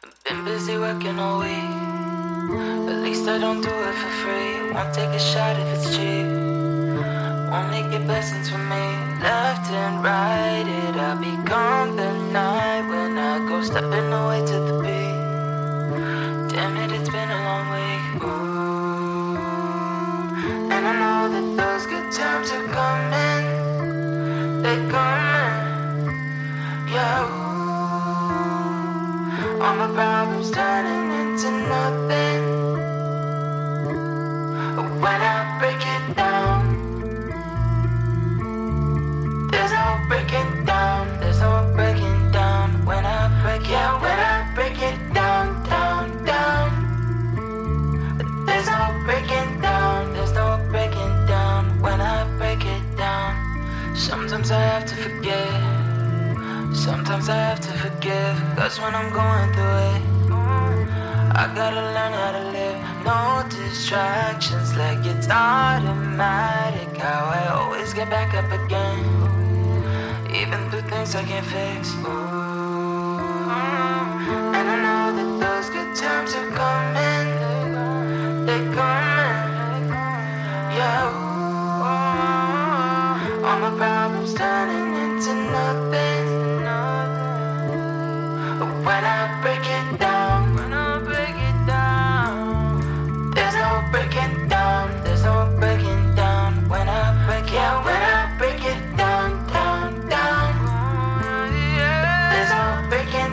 Been busy working all week. At least I don't do it for free. Won't take a shot if it's cheap. Only get blessings from me. Left and right, it'll become the night when I go stepping away to the beat. Damn it, it's been a long week. Ooh. And I know that those good times are coming. They're coming. Yeah. Ooh. All my problems turning into nothing. When I break it down, there's no breaking down. There's no breaking down. When I break, yeah, when I break it down, down, down. There's no breaking down. There's no breaking down. When I break it down, sometimes I have to forget. Sometimes I have to forgive. 'Cause when I'm going through it, I gotta learn how to live. No distractions, like it's automatic. How I always get back up again, even through things I can't fix. Ooh. And I know that those good times are coming. They're coming. Yeah. Ooh. All my problems turning into nothing. When I break it down, when I break it down, there's no breaking down, there's no breaking down. When I break, yeah, when I break it down, down, down, there's no breaking